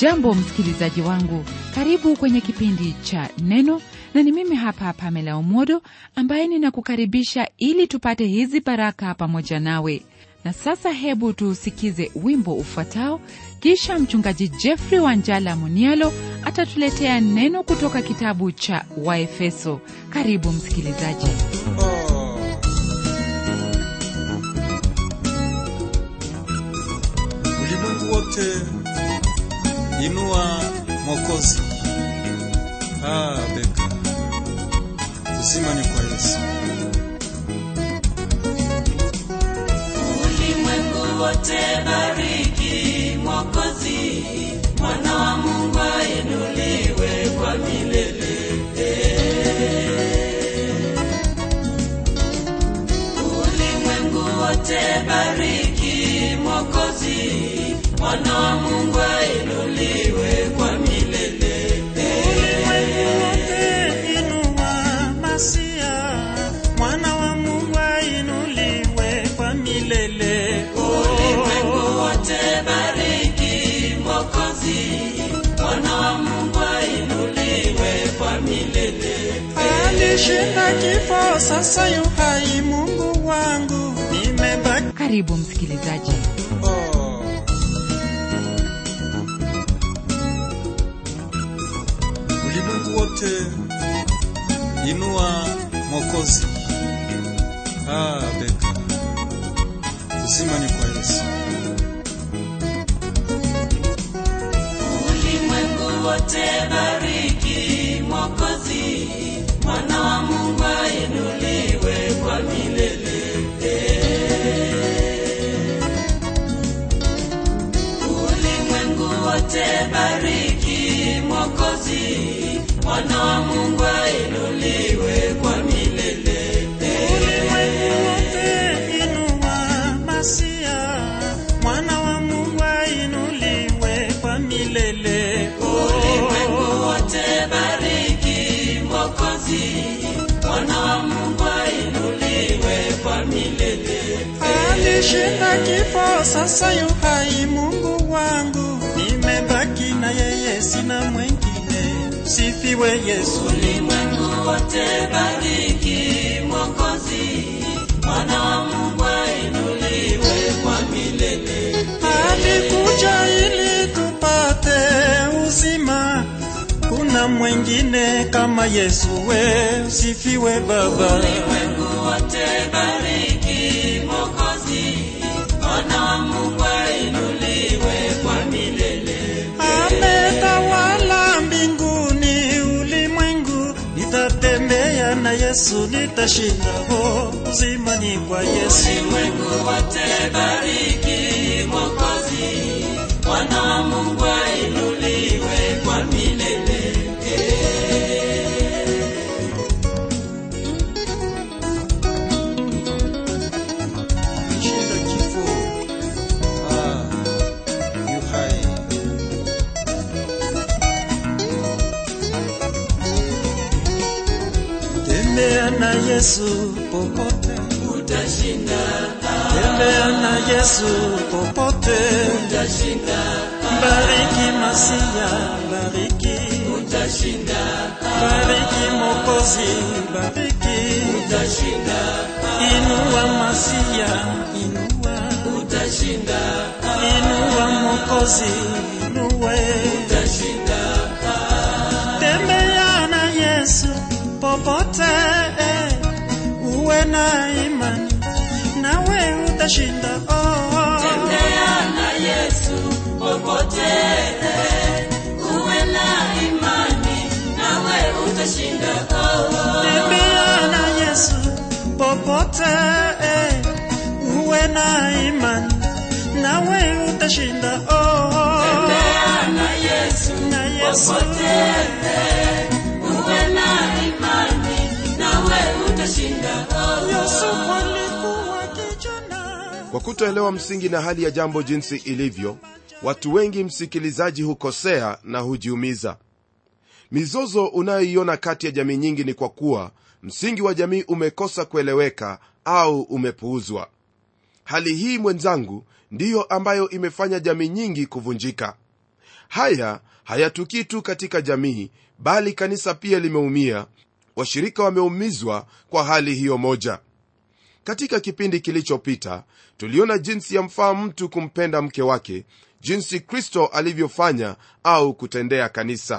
Hujambo msikilizaji wangu, karibu kwenye kipindi cha Neno, na ni mimi hapa Pamela Omodo ambaye ninakukaribisha ili tupate hizi baraka pamoja nawe. Na sasa hebu tusikize wimbo ufuatao, kisha mchungaji Jeffrey Wanjala Munialo atatuletea neno kutoka kitabu cha Waefeso. Karibu msikilizaji. Ulimwengu wote inua Mwokozi. Beka. Uzima ni kwa Yesu. Ulimwengu wote bariki Mwokozi, Mwana wa Mungu ainuliwe kwa milele. Ulimwengu wote bariki Mwokozi, Mwana wa Mungu ainuliwe kwa milele. Ulimwengu wote inua Masia, Mwana wa Mungu ainuliwe kwa milele. Ulimwengu wote bariki Mwokozi, Mwana wa Mungu ainuliwe kwa milele. Alishinda kifo, sasa yu hai, Mungu wangu nimebaki. Karibu msikilizaji. Ulimwengu wote inua Mwokozi. Beka. Uzima ni kwa Yesu. Ulimwengu wote bariki Mwokozi, Mwana wa Mungu ainuliwe kwa milele. Ulimwengu wote bariki Mwokozi, Mwana wa Mungu ainuliwe kwa milele. Ulimwengu wote inua Masia, Mwana wa Mungu ainuliwe kwa milele. Ulimwengu wote bariki Mwokozi, Mwana wa Mungu ainuliwe kwa milele. Alishinda kifo, sasa yu hai, Mungu wangu nimebaki na yeye, sina mwingine. Sifiwe Yesu. Ulimwengu wote bariki Mwokozi, Mwana wa Mungu ainuliwe kwa milele. Alikuja ili tupate uzima, kuna mwingine kama Yesu. We sifiwe Baba. Ulimwengu wote bariki Mwokozi, Mwana wa Mungu ainuliwe kwa milele. Ametawala mbinguni, ulimwengu nitatembea na Yesu, nitashinda. Uzima ni kwa Yesu. Ulimwengu wote bariki Mwokozi, Mwana wa Mungu ainuliwe kwa milele. Shinda kifo. Yu hai. Tembea na Yesu popote, Utashinda, tembea na Yesu popote. utashinda, Bariki Masia, bariki, utashinda, bariki Mwokozi, bariki. utashinda, Inua Masia, inua, utashinda, inua Mwokozi, inua. utashinda. Tembea na Yesu popote, uwe na imani nawe utashinda. Tembea na Yesu popote, uwe na imani nawe utashinda. Tembea na Yesu popote, uwe na imani nawe utashinda. Tembea na Yesu popote, uwe na imani nawe utashinda. Yesu alikuwa kijana. Kwa kutoelewa msingi na hali ya jambo jinsi ilivyo, watu wengi msikilizaji hukosea na hujiumiza. Mizozo unayoiona kati ya jamii nyingi ni kwa kuwa msingi wa jamii umekosa kueleweka au umepuuzwa. Hali hii mwenzangu ndiyo ambayo imefanya jamii nyingi kuvunjika. Haya hayatukii tu katika jamii, bali kanisa pia limeumia. Washirika wameumizwa kwa hali hiyo moja. Katika kipindi kilichopita tuliona jinsi yamfaa mtu kumpenda mke wake, jinsi Kristo alivyofanya au kutendea kanisa.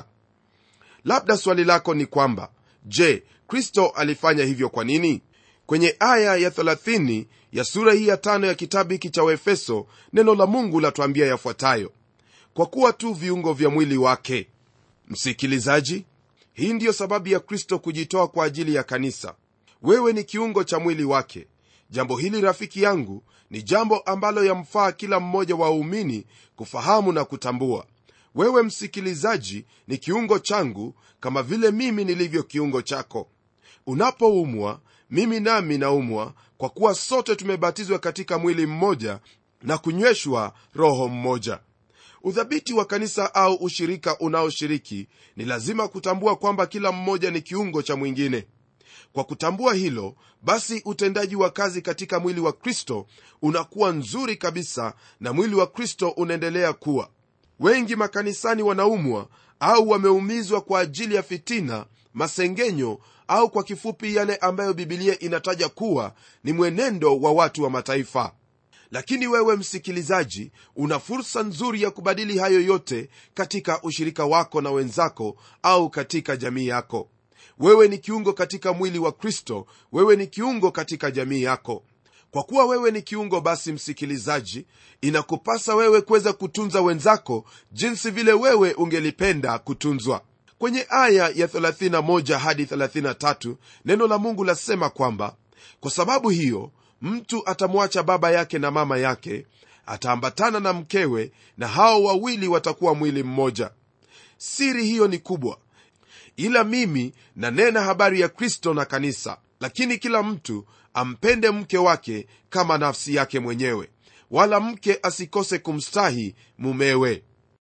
Labda swali lako ni kwamba, je, Kristo alifanya hivyo kwa nini? Kwenye aya ya 30 ya sura hii ya 5 ya kitabu hiki cha Waefeso, neno la Mungu latuambia yafuatayo: kwa kuwa tu viungo vya mwili wake. Msikilizaji, hii ndiyo sababu ya Kristo kujitoa kwa ajili ya kanisa. Wewe ni kiungo cha mwili wake. Jambo hili, rafiki yangu, ni jambo ambalo yamfaa kila mmoja wa waumini kufahamu na kutambua. Wewe msikilizaji ni kiungo changu, kama vile mimi nilivyo kiungo chako. Unapoumwa, mimi nami naumwa, kwa kuwa sote tumebatizwa katika mwili mmoja na kunyweshwa roho mmoja. Udhabiti wa kanisa au ushirika unaoshiriki ni lazima kutambua kwamba kila mmoja ni kiungo cha mwingine. Kwa kutambua hilo, basi utendaji wa kazi katika mwili wa Kristo unakuwa nzuri kabisa, na mwili wa Kristo unaendelea kuwa. Wengi makanisani wanaumwa au wameumizwa kwa ajili ya fitina, masengenyo, au kwa kifupi yale ambayo Biblia inataja kuwa ni mwenendo wa watu wa mataifa. Lakini wewe msikilizaji, una fursa nzuri ya kubadili hayo yote katika ushirika wako na wenzako au katika jamii yako. Wewe ni kiungo katika mwili wa Kristo, wewe ni kiungo katika jamii yako. Kwa kuwa wewe ni kiungo, basi msikilizaji, inakupasa wewe kuweza kutunza wenzako jinsi vile wewe ungelipenda kutunzwa. Kwenye aya ya 31 hadi 33 neno la Mungu lasema kwamba kwa sababu hiyo mtu atamwacha baba yake na mama yake, ataambatana na mkewe, na hao wawili watakuwa mwili mmoja. Siri hiyo ni kubwa, ila mimi nanena habari ya Kristo na kanisa. Lakini kila mtu ampende mke wake kama nafsi yake mwenyewe, wala mke asikose kumstahi mumewe.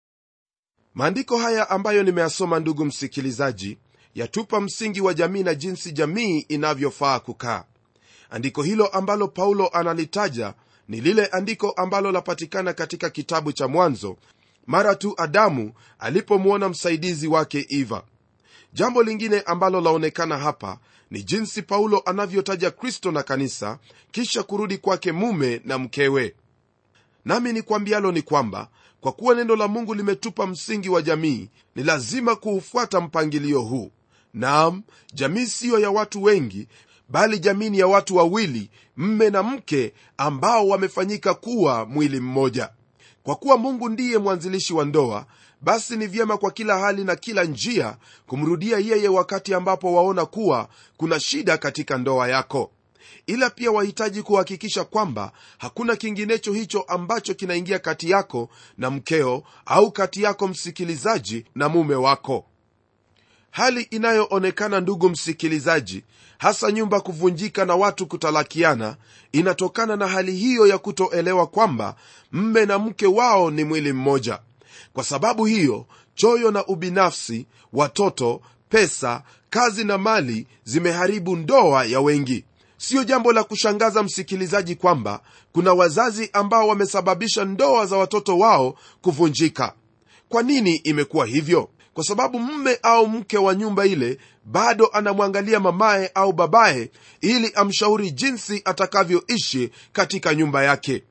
Maandiko haya ambayo nimeyasoma, ndugu msikilizaji, yatupa msingi wa jamii na jinsi jamii inavyofaa kukaa. Andiko hilo ambalo Paulo analitaja ni lile andiko ambalo lapatikana katika kitabu cha Mwanzo, mara tu Adamu alipomwona msaidizi wake Eva. Jambo lingine ambalo laonekana hapa ni jinsi Paulo anavyotaja Kristo na kanisa, kisha kurudi kwake mume na mkewe. Nami nikwambialo ni kwamba kwa kuwa neno la Mungu limetupa msingi wa jamii, ni lazima kuufuata mpangilio huu. Naam, jamii siyo ya watu wengi, bali jamii ni ya watu wawili, mme na mke, ambao wamefanyika kuwa mwili mmoja. Kwa kuwa Mungu ndiye mwanzilishi wa ndoa, basi ni vyema kwa kila hali na kila njia kumrudia yeye wakati ambapo waona kuwa kuna shida katika ndoa yako. Ila pia wahitaji kuhakikisha kwamba hakuna kinginecho hicho ambacho kinaingia kati yako na mkeo, au kati yako msikilizaji na mume wako. Hali inayoonekana, ndugu msikilizaji, hasa nyumba kuvunjika na watu kutalakiana, inatokana na hali hiyo ya kutoelewa kwamba mme na mke wao ni mwili mmoja. Kwa sababu hiyo, choyo na ubinafsi, watoto, pesa, kazi na mali zimeharibu ndoa ya wengi. Sio jambo la kushangaza msikilizaji kwamba kuna wazazi ambao wamesababisha ndoa za watoto wao kuvunjika. Kwa nini imekuwa hivyo? Kwa sababu mume au mke wa nyumba ile bado anamwangalia mamaye au babaye ili amshauri jinsi atakavyoishi katika nyumba yake.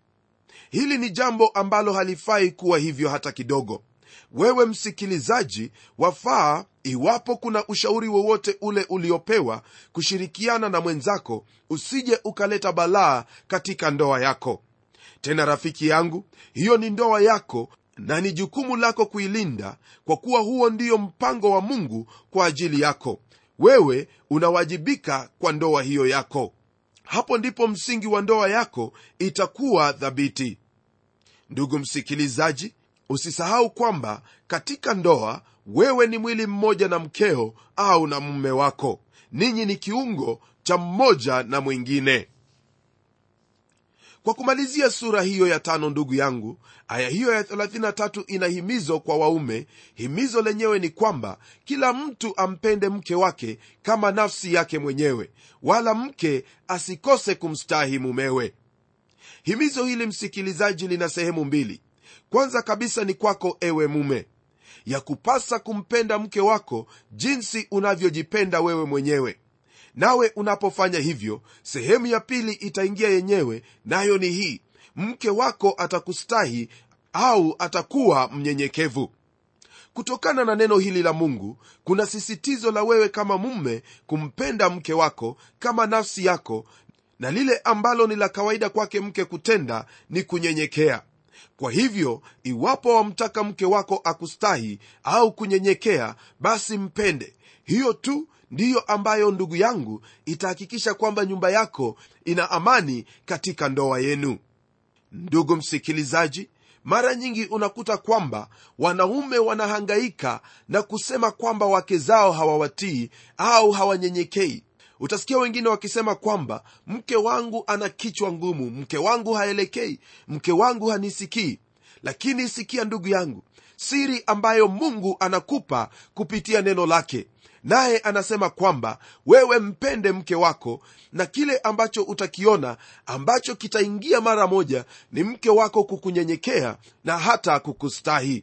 Hili ni jambo ambalo halifai kuwa hivyo hata kidogo. Wewe msikilizaji, wafaa, iwapo kuna ushauri wowote ule uliopewa, kushirikiana na mwenzako, usije ukaleta balaa katika ndoa yako. Tena rafiki yangu, hiyo ni ndoa yako na ni jukumu lako kuilinda, kwa kuwa huo ndio mpango wa Mungu kwa ajili yako. Wewe unawajibika kwa ndoa hiyo yako. Hapo ndipo msingi wa ndoa yako itakuwa thabiti. Ndugu msikilizaji, usisahau kwamba katika ndoa wewe ni mwili mmoja na mkeo au na mume wako. Ninyi ni kiungo cha mmoja na mwingine. Kwa kumalizia sura hiyo ya 5, ndugu yangu, aya hiyo ya 33 ina himizo kwa waume. Himizo lenyewe ni kwamba kila mtu ampende mke wake kama nafsi yake mwenyewe, wala mke asikose kumstahi mumewe. Himizo hili msikilizaji lina sehemu mbili. Kwanza kabisa ni kwako ewe mume. Yakupasa kumpenda mke wako jinsi unavyojipenda wewe mwenyewe. Nawe unapofanya hivyo, sehemu ya pili itaingia yenyewe, nayo ni hii: mke wako atakustahi au atakuwa mnyenyekevu. Kutokana na neno hili la Mungu, kuna sisitizo la wewe kama mume kumpenda mke wako kama nafsi yako, na lile ambalo ni la kawaida kwake mke kutenda ni kunyenyekea. Kwa hivyo, iwapo wamtaka mke wako akustahi au kunyenyekea, basi mpende. Hiyo tu ndiyo ambayo, ndugu yangu, itahakikisha kwamba nyumba yako ina amani katika ndoa yenu. Ndugu msikilizaji, mara nyingi unakuta kwamba wanaume wanahangaika na kusema kwamba wake zao hawawatii au hawanyenyekei. Utasikia wengine wakisema kwamba mke wangu ana kichwa ngumu, mke wangu haelekei, mke wangu hanisikii. Lakini sikia ndugu yangu, siri ambayo Mungu anakupa kupitia neno lake, naye anasema kwamba wewe mpende mke wako, na kile ambacho utakiona ambacho kitaingia mara moja ni mke wako kukunyenyekea na hata kukustahi.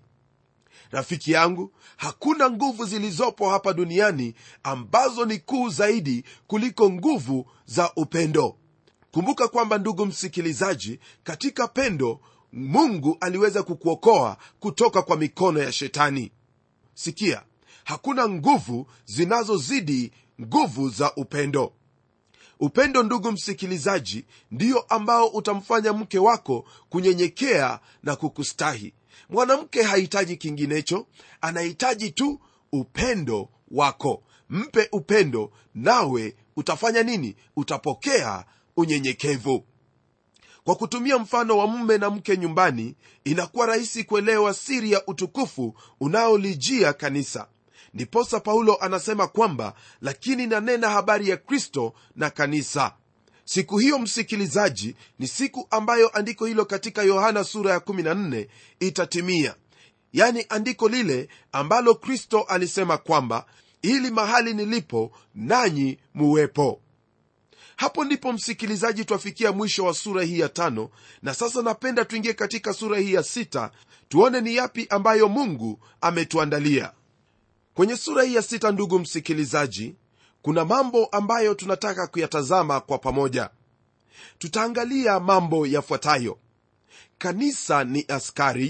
Rafiki yangu, hakuna nguvu zilizopo hapa duniani ambazo ni kuu zaidi kuliko nguvu za upendo. Kumbuka kwamba, ndugu msikilizaji, katika pendo Mungu aliweza kukuokoa kutoka kwa mikono ya Shetani. Sikia, hakuna nguvu zinazozidi nguvu za upendo. Upendo, ndugu msikilizaji, ndio ambao utamfanya mke wako kunyenyekea na kukustahi. Mwanamke hahitaji kinginecho, anahitaji tu upendo wako. Mpe upendo, nawe utafanya nini? Utapokea unyenyekevu. Kwa kutumia mfano wa mume na mke nyumbani, inakuwa rahisi kuelewa siri ya utukufu unaolijia kanisa. Ndiposa Paulo anasema kwamba, lakini nanena habari ya Kristo na kanisa. Siku hiyo, msikilizaji, ni siku ambayo andiko hilo katika Yohana sura ya 14 itatimia. Yani andiko lile ambalo Kristo alisema kwamba, ili mahali nilipo nanyi muwepo. Hapo ndipo, msikilizaji, twafikia mwisho wa sura hii ya 5, na sasa napenda tuingie katika sura hii ya 6, tuone ni yapi ambayo Mungu ametuandalia. Kwenye sura hii ya 6, ndugu msikilizaji, kuna mambo ambayo tunataka kuyatazama kwa pamoja. Tutaangalia mambo yafuatayo: kanisa ni askari,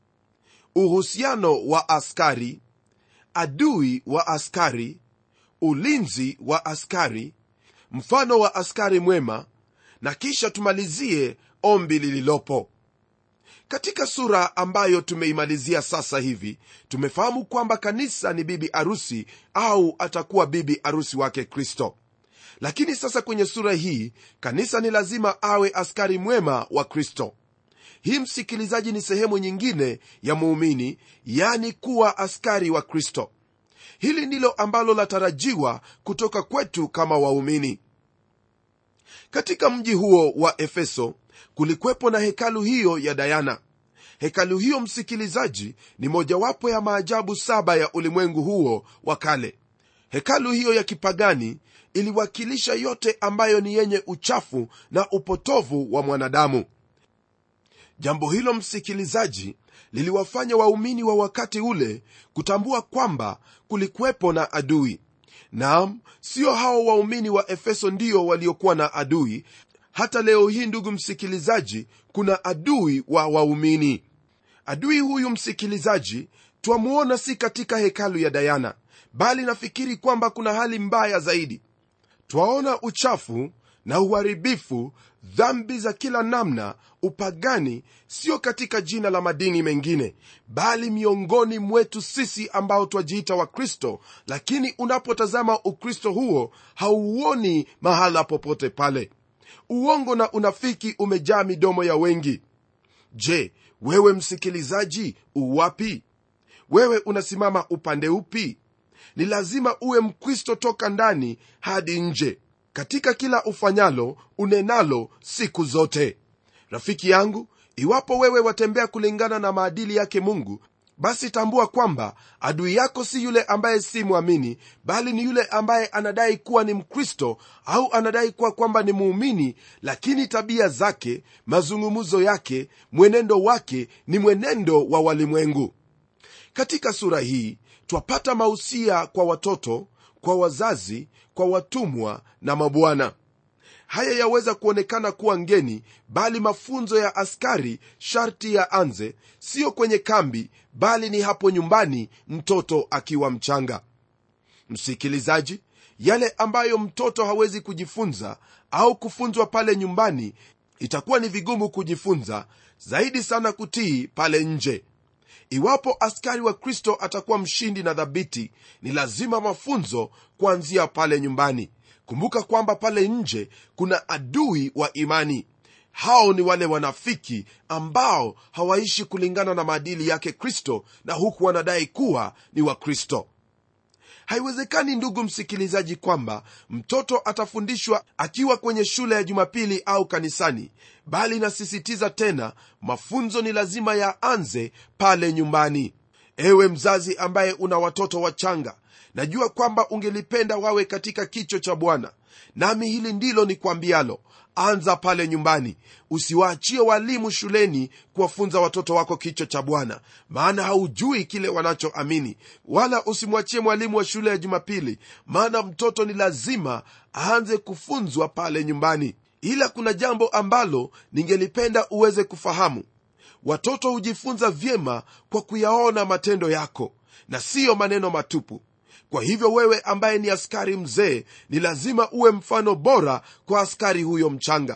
uhusiano wa askari, adui wa askari, ulinzi wa askari, mfano wa askari mwema, na kisha tumalizie ombi lililopo. Katika sura ambayo tumeimalizia sasa hivi, tumefahamu kwamba kanisa ni bibi arusi au atakuwa bibi arusi wake Kristo. Lakini sasa kwenye sura hii, kanisa ni lazima awe askari mwema wa Kristo. Hii, msikilizaji, ni sehemu nyingine ya muumini, yani kuwa askari wa Kristo. Hili ndilo ambalo latarajiwa kutoka kwetu kama waumini. Katika mji huo wa Efeso kulikuwepo na hekalu hiyo ya Diana. Hekalu hiyo, msikilizaji, ni mojawapo ya maajabu 7 ya ulimwengu huo wa kale. Hekalu hiyo ya kipagani iliwakilisha yote ambayo ni yenye uchafu na upotovu wa mwanadamu. Jambo hilo, msikilizaji, liliwafanya waumini wa wakati ule kutambua kwamba kulikuwepo na adui. Naam, sio hao waumini wa Efeso ndio waliokuwa na adui. Hata leo hii, ndugu msikilizaji, kuna adui wa waumini. Adui huyu, msikilizaji, twamuona si katika hekalu ya Diana, bali nafikiri kwamba kuna hali mbaya zaidi. Twaona uchafu na uharibifu, dhambi za kila namna, upagani, sio katika jina la madini mengine, bali miongoni mwetu sisi ambao twajiita wa Kristo. Lakini unapotazama Ukristo huo, hauoni mahala popote pale. Uongo na unafiki umejaa midomo ya wengi. Je, wewe msikilizaji, uwapi? Wewe unasimama upande upi? Ni lazima uwe Mkristo toka ndani hadi nje, katika kila ufanyalo, unenalo siku zote. Rafiki yangu, iwapo wewe watembea kulingana na maadili yake Mungu, Basi tambua kwamba adui yako si yule ambaye si mwamini, bali ni yule ambaye anadai kuwa ni Mkristo au anadai kuwa kwamba ni muumini, lakini tabia zake, mazungumzo yake, mwenendo wake ni mwenendo wa walimwengu. Katika sura hii twapata mausia kwa watoto, kwa wazazi, kwa watumwa na mabwana. Haya yaweza kuonekana kuwa ngeni, bali mafunzo ya askari sharti ya anze, sio kwenye kambi, bali ni hapo nyumbani, mtoto akiwa mchanga. Msikilizaji, yale ambayo mtoto hawezi kujifunza au kufunzwa pale nyumbani, itakuwa ni vigumu kujifunza zaidi sana kutii pale nje. Iwapo askari wa Kristo atakuwa mshindi na thabiti, ni lazima mafunzo kuanzia pale nyumbani. Kumbuka kwamba pale nje kuna adui wa imani. Hao ni wale wanafiki ambao hawaishi kulingana na maadili yake Kristo, na huku wanadai kuwa ni wa Kristo. Haiwezekani, ndugu msikilizaji, kwamba mtoto atafundishwa akiwa kwenye shule ya Jumapili au kanisani, bali nasisitiza tena, mafunzo ni lazima yaanze pale nyumbani. Ewe mzazi ambaye una watoto wachanga, najua kwamba ungelipenda wawe katika kicho cha Bwana, nami hili ndilo nikwambialo: anza pale nyumbani. Usiwaachie walimu shuleni kuwafunza watoto wako kicho cha Bwana, maana haujui kile wanachoamini. Wala usimwachie mwalimu wa shule ya Jumapili, maana mtoto ni lazima aanze kufunzwa pale nyumbani. Ila kuna jambo ambalo ningelipenda uweze kufahamu: watoto hujifunza vyema kwa kuyaona matendo yako na siyo maneno matupu. Kwa hivyo wewe ambaye ni askari mzee, ni lazima uwe mfano bora kwa askari huyo mchanga.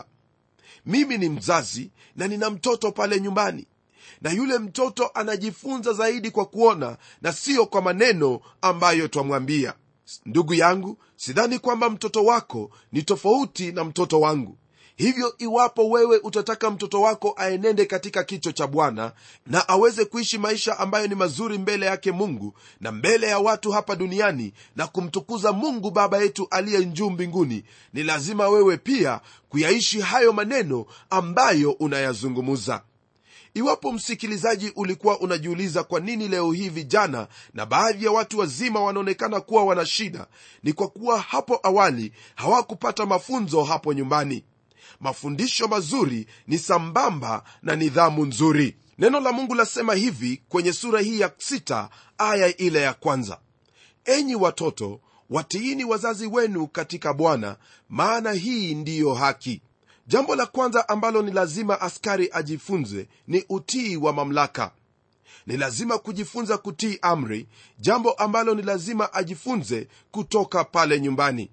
Mimi ni mzazi na nina mtoto pale nyumbani, na yule mtoto anajifunza zaidi kwa kuona na sio kwa maneno ambayo twamwambia. Ndugu yangu, sidhani kwamba mtoto wako ni tofauti na mtoto wangu. Hivyo iwapo wewe utataka mtoto wako aenende katika kicho cha Bwana na aweze kuishi maisha ambayo ni mazuri mbele yake Mungu na mbele ya watu hapa duniani na kumtukuza Mungu Baba yetu aliye juu mbinguni, ni lazima wewe pia kuyaishi hayo maneno ambayo unayazungumuza. Iwapo msikilizaji, ulikuwa unajiuliza kwa nini leo hii vijana na baadhi ya watu wazima wanaonekana kuwa wana shida, ni kwa kuwa hapo awali hawakupata mafunzo hapo nyumbani. Mafundisho mazuri ni sambamba na nidhamu nzuri. Neno la Mungu lasema hivi kwenye sura hii ya 6 aya ile ya 1: enyi watoto, watiini wazazi wenu katika Bwana, maana hii ndiyo haki. Jambo la kwanza ambalo ni lazima askari ajifunze ni utii wa mamlaka. Ni lazima kujifunza kutii amri, jambo ambalo ni lazima ajifunze kutoka pale nyumbani.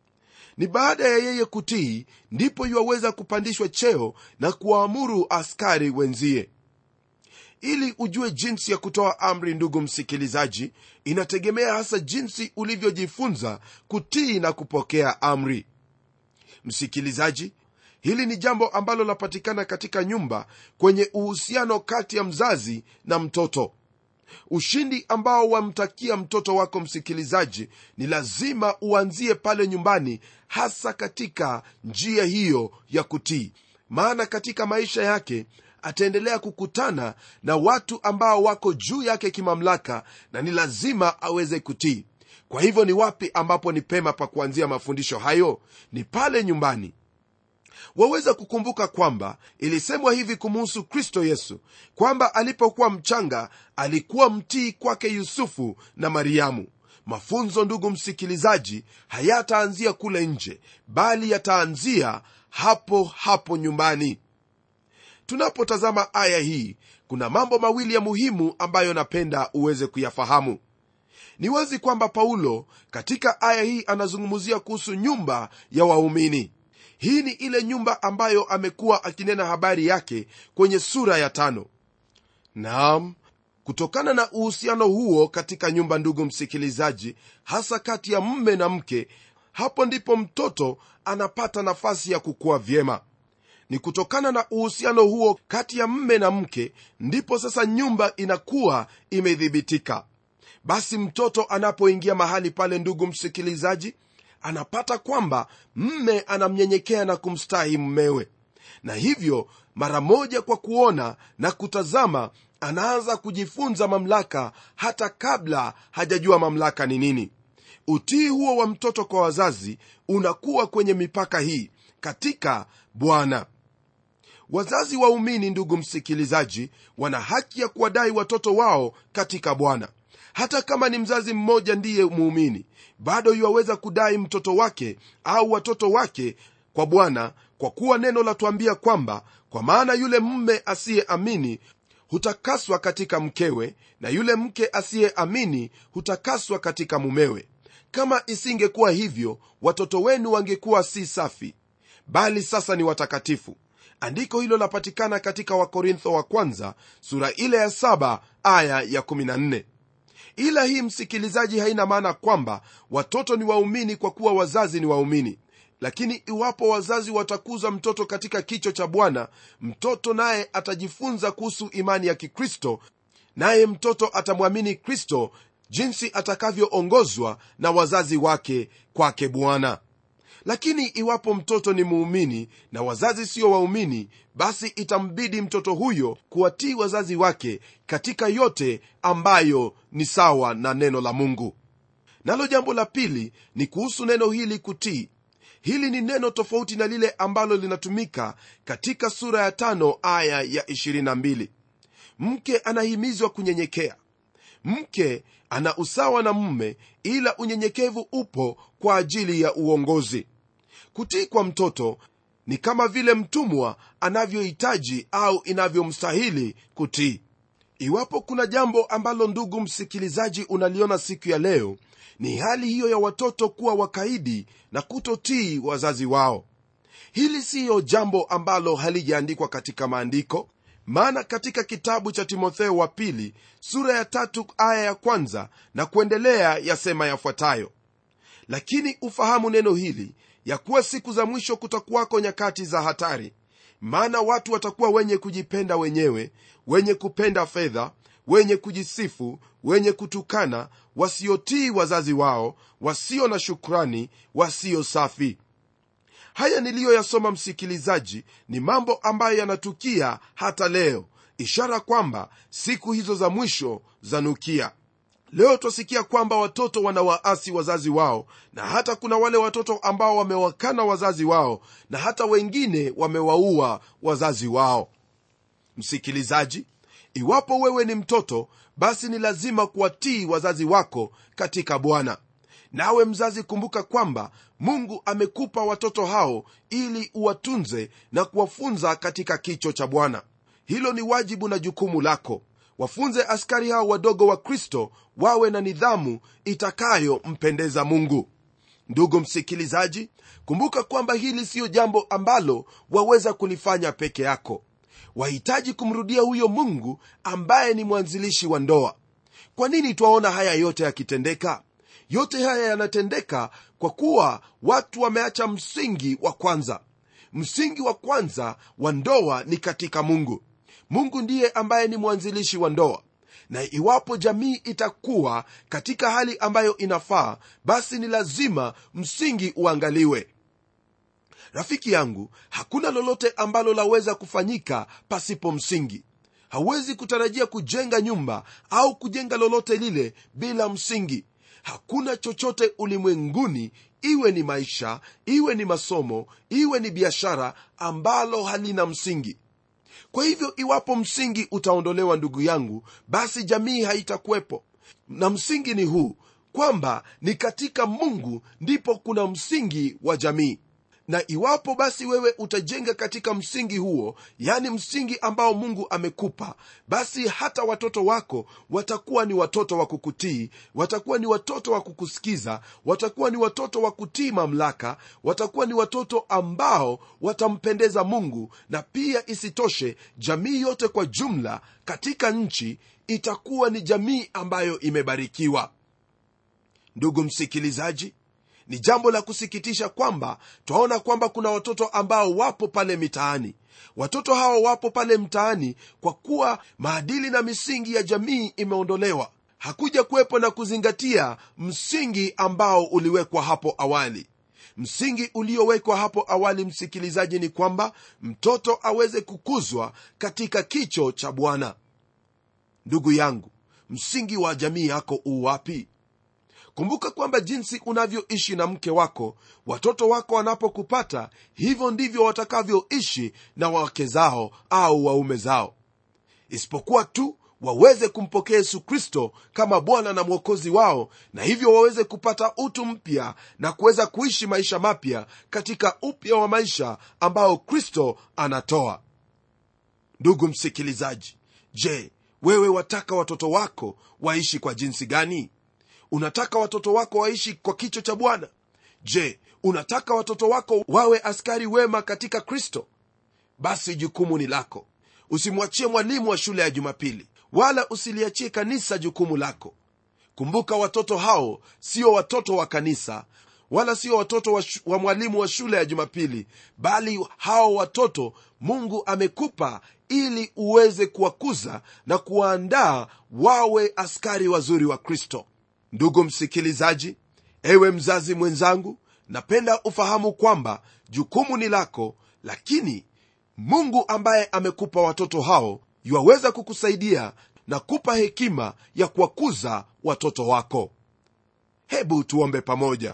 Ni baada ya yeye kutii ndipo yuwaweza kupandishwa cheo na kuwaamuru askari wenzie. Ili ujue jinsi ya kutoa amri, ndugu msikilizaji, inategemea hasa jinsi ulivyojifunza kutii na kupokea amri. Msikilizaji, hili ni jambo ambalo lapatikana katika nyumba, kwenye uhusiano kati ya mzazi na mtoto. Ushindi ambao wamtakia mtoto wako, msikilizaji, ni lazima uanzie pale nyumbani, hasa katika njia hiyo ya kutii. Maana katika maisha yake ataendelea kukutana na watu ambao wako juu yake kimamlaka, na ni lazima aweze kutii. Kwa hivyo ni wapi ambapo ni pema pa kuanzia mafundisho hayo? Ni pale nyumbani. Waweza kukumbuka kwamba ilisemwa hivi kumuhusu Kristo Yesu, kwamba alipokuwa mchanga alikuwa mtii kwake Yusufu na Mariamu. Mafunzo, ndugu msikilizaji, hayataanzia kule nje, bali yataanzia hapo hapo nyumbani. Tunapotazama aya hii, kuna mambo mawili ya muhimu ambayo napenda uweze kuyafahamu. Ni wazi kwamba Paulo katika aya hii anazungumzia kuhusu nyumba ya waumini. Hii ni ile nyumba ambayo amekuwa akinena habari yake kwenye sura ya 5. Naam, kutokana na uhusiano huo katika nyumba, ndugu msikilizaji, hasa kati ya mume na mke, hapo ndipo mtoto anapata nafasi ya kukua vyema. Ni kutokana na uhusiano huo kati ya mume na mke ndipo sasa nyumba inakuwa imedhibitika. Basi mtoto anapoingia mahali pale, ndugu msikilizaji, anapata kwamba mme anamnyenyekea na kumstahi mmewe, na hivyo mara moja kwa kuona na kutazama anaanza kujifunza mamlaka hata kabla hajajua mamlaka ni nini. Utii huo wa mtoto kwa wazazi unakuwa kwenye mipaka hii katika Bwana. Wazazi waumini, ndugu msikilizaji, wana haki ya kuwadai watoto wao katika Bwana. Hata kama ni mzazi mmoja ndiye muumini, bado yuwaweza kudai mtoto wake au watoto wake kwa Bwana, kwa kuwa neno latuambia kwamba kwa maana yule mume asiyeamini hutakaswa katika mkewe, na yule mke asiyeamini hutakaswa katika mumewe. Kama isingekuwa hivyo, watoto wenu wangekuwa si safi, bali sasa ni watakatifu. Andiko hilo lapatikana katika Wakorintho wa kwanza sura ile ya 7 aya ya 14. Ila hii, msikilizaji, haina maana kwamba watoto ni waumini kwa kuwa wazazi ni waumini. Lakini iwapo wazazi watakuza mtoto katika kicho cha Bwana, mtoto naye atajifunza kuhusu imani ya Kikristo, naye mtoto atamwamini Kristo jinsi atakavyoongozwa na wazazi wake kwake Bwana. Lakini iwapo mtoto ni muumini na wazazi sio waumini, basi itambidi mtoto huyo kuwatii wazazi wake katika yote ambayo ni sawa na neno la Mungu. Nalo jambo la pili ni kuhusu neno hili kutii. Hili ni neno tofauti na lile ambalo linatumika katika sura ya 5 aya ya 22. Mke anahimizwa kunyenyekea. Mke ana usawa na mume, ila unyenyekevu upo kwa ajili ya uongozi. Kutii kwa mtoto ni kama vile mtumwa anavyohitaji au inavyomstahili kutii. Iwapo kuna jambo ambalo, ndugu msikilizaji, unaliona siku ya leo, ni hali hiyo ya watoto kuwa wakaidi na kutotii wazazi wao. Hili siyo jambo ambalo halijaandikwa katika maandiko, maana katika kitabu cha Timotheo wa pili sura ya 3 aya ya 1 na kuendelea yasema yafuatayo: lakini ufahamu neno hili, ya kuwa siku za mwisho kutakuwako nyakati za hatari. Maana watu watakuwa wenye kujipenda wenyewe, wenye kupenda fedha, wenye kujisifu, wenye kutukana, wasiotii wazazi wao, wasio na shukrani, wasio safi. Haya niliyoyasoma, msikilizaji, ni mambo ambayo yanatukia hata leo, ishara kwamba siku hizo za mwisho zanukia. Leo twasikia kwamba watoto wanawaasi wazazi wao, na hata kuna wale watoto ambao wamewakana wazazi wao, na hata wengine wamewaua wazazi wao. Msikilizaji, iwapo wewe ni mtoto, basi ni lazima kuwatii wazazi wako katika Bwana. Nawe mzazi, kumbuka kwamba Mungu amekupa watoto hao ili uwatunze na kuwafunza katika kicho cha Bwana. Hilo ni wajibu na jukumu lako. Wafunze askari hao wadogo wa Kristo wawe na nidhamu itakayompendeza Mungu. Ndugu msikilizaji, kumbuka kwamba hili siyo jambo ambalo waweza kulifanya peke yako. Wahitaji kumrudia huyo Mungu ambaye ni mwanzilishi wa ndoa. Kwa nini twaona haya yote yakitendeka? Yote haya yanatendeka kwa kuwa watu wameacha msingi wa kwanza. Msingi wa kwanza wa ndoa ni katika Mungu. Mungu ndiye ambaye ni mwanzilishi wa ndoa, na iwapo jamii itakuwa katika hali ambayo inafaa, basi ni lazima msingi uangaliwe. Rafiki yangu, hakuna lolote ambalo laweza kufanyika pasipo msingi. Hauwezi kutarajia kujenga nyumba au kujenga lolote lile bila msingi. Hakuna chochote ulimwenguni, iwe ni maisha, iwe ni masomo, iwe ni biashara, ambalo halina msingi. Kwa hivyo iwapo msingi utaondolewa, ndugu yangu, basi jamii haitakuwepo. Na msingi ni huu, kwamba ni katika Mungu ndipo kuna msingi wa jamii. Na iwapo basi wewe utajenga katika msingi huo, yani msingi ambao Mungu amekupa, basi hata watoto wako watakuwa ni watoto wa kukutii, watakuwa ni watoto wa kukusikiza, watakuwa ni watoto wa kutii mamlaka, watakuwa ni watoto ambao watampendeza Mungu. Na pia isitoshe, jamii yote kwa jumla katika nchi itakuwa ni jamii ambayo imebarikiwa. Ndugu msikilizaji, ni jambo la kusikitisha kwamba twaona kwamba kuna watoto ambao wapo pale mitaani. Watoto hao wapo pale mtaani kwa kuwa maadili na misingi ya jamii imeondolewa. Hakuja kuwepo na kuzingatia msingi ambao uliwekwa hapo awali. Msingi uliowekwa hapo awali, msikilizaji, ni kwamba mtoto aweze kukuzwa katika kicho cha Bwana. Ndugu yangu, msingi wa jamii yako uwapi? Kumbuka kwamba jinsi unavyoishi na mke wako, watoto wako wanapokupata, hivyo ndivyo watakavyoishi na wake zao au waume zao, isipokuwa tu waweze kumpokea Yesu Kristo kama Bwana na Mwokozi wao, na hivyo waweze kupata utu mpya na kuweza kuishi maisha mapya katika upya wa maisha ambao Kristo anatoa. Ndugu msikilizaji, je, wewe wataka watoto wako waishi kwa jinsi gani? Unataka watoto wako waishi kwa kicho cha Bwana? Je, unataka watoto wako wawe askari wema katika Kristo? Basi jukumu ni lako. Usimwachie mwalimu wa shule ya Jumapili, wala usiliachie kanisa jukumu lako. Kumbuka, watoto hao sio watoto wa kanisa, wala sio watoto wa mwalimu wa shule ya Jumapili, bali hao watoto Mungu amekupa ili uweze kuwakuza na kuwaandaa wawe askari wazuri wa Kristo. Ndugu msikilizaji, ewe mzazi mwenzangu, napenda ufahamu kwamba jukumu ni lako, lakini Mungu ambaye amekupa watoto hao yuwaweza kukusaidia na kupa hekima ya kuwakuza watoto wako. Hebu tuombe pamoja.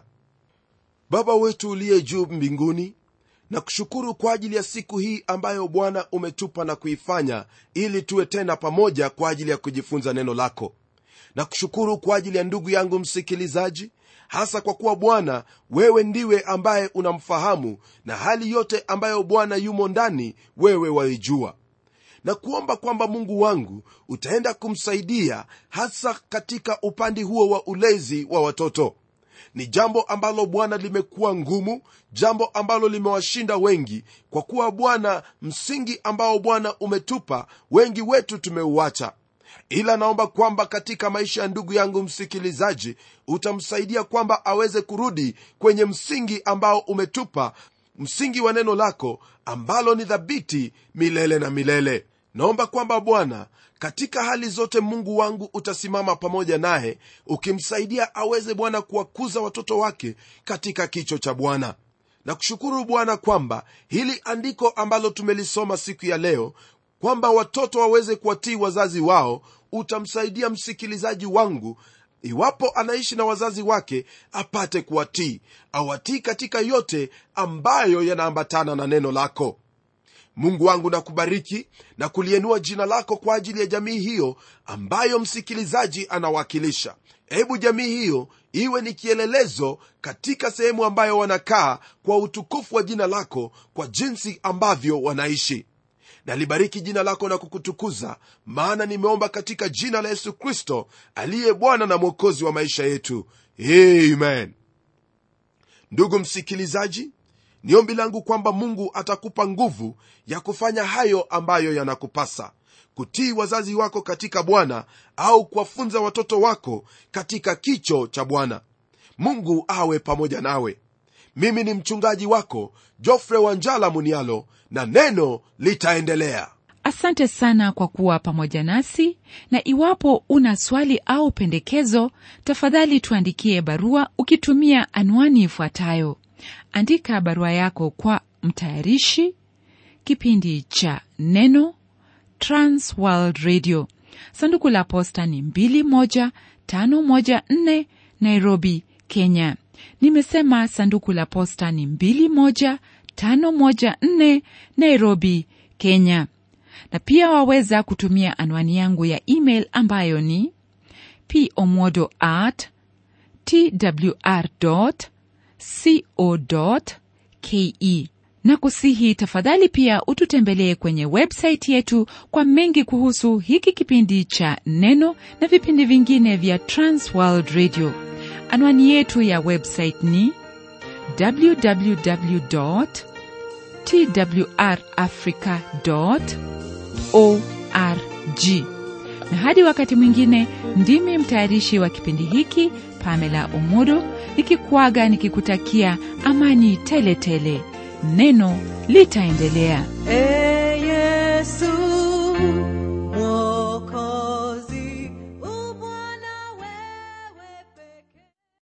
Baba wetu uliye juu mbinguni, na kushukuru kwa ajili ya siku hii ambayo Bwana umetupa na kuifanya ili tuwe tena pamoja kwa ajili ya kujifunza neno lako. Na kushukuru kwa ajili ya ndugu yangu msikilizaji, hasa kwa kuwa Bwana wewe ndiwe ambaye unamfahamu, na hali yote ambayo Bwana yumo ndani wewe waijua. Na kuomba kwamba Mungu wangu utaenda kumsaidia hasa katika upande huo wa ulezi wa watoto. Ni jambo ambalo Bwana limekuwa ngumu, jambo ambalo limewashinda wengi, kwa kuwa Bwana, msingi ambao Bwana umetupa wengi wetu tumeuacha. Ila naomba kwamba katika maisha ya ndugu yangu msikilizaji utamsaidia kwamba aweze kurudi kwenye msingi ambao umetupa, msingi wa neno lako ambalo ni thabiti milele na milele. Naomba kwamba Bwana, katika hali zote Mungu wangu utasimama pamoja naye, ukimsaidia aweze Bwana kuwakuza watoto wake katika kicho cha Bwana. Na kushukuru Bwana kwamba hili andiko ambalo tumelisoma siku ya leo, kwamba watoto waweze kuwatii wazazi wao, utamsaidia msikilizaji wangu, iwapo anaishi na wazazi wake, apate kuwatii, awatii katika yote ambayo yanaambatana na neno lako. Mungu wangu, nakubariki na kuliinua jina lako kwa ajili ya jamii hiyo ambayo msikilizaji anawakilisha. Hebu jamii hiyo iwe ni kielelezo katika sehemu ambayo wanakaa, kwa utukufu wa jina lako, kwa jinsi ambavyo wanaishi. Nalibariki jina lako na kukutukuza, maana nimeomba katika jina la Yesu Kristo aliye Bwana na Mwokozi wa maisha yetu. Amen. Ndugu msikilizaji, ni ombi langu kwamba Mungu atakupa nguvu ya kufanya hayo ambayo yanakupasa, kutii wazazi wako katika Bwana, au kuwafunza watoto wako katika kicho cha Bwana. Mungu awe pamoja nawe. Mimi ni mchungaji wako Geoffrey Wanjala Munialo, na neno litaendelea. Asante sana kwa kuwa pamoja nasi, na iwapo una swali au pendekezo, tafadhali tuandikie barua ukitumia anwani ifuatayo. Andika barua yako kwa mtayarishi kipindi cha Neno, Trans World Radio, sanduku la posta ni 21514, Nairobi, Kenya. Nimesema sanduku la posta ni 21514, Nairobi, Kenya. Na pia waweza kutumia anwani yangu ya email ambayo ni pomodo@twr.co.ke. Na kusihi tafadhali pia ututembelee kwenye website yetu kwa mengi kuhusu hiki kipindi cha Neno na vipindi vingine vya Trans World Radio. Anwani yetu ya website ni www.twrafrica.org. Na hadi wakati mwingine, ndimi mtayarishi wa kipindi hiki Pamela Omodo, nikikuaga nikikutakia amani tele tele. Neno litaendelea. Yesu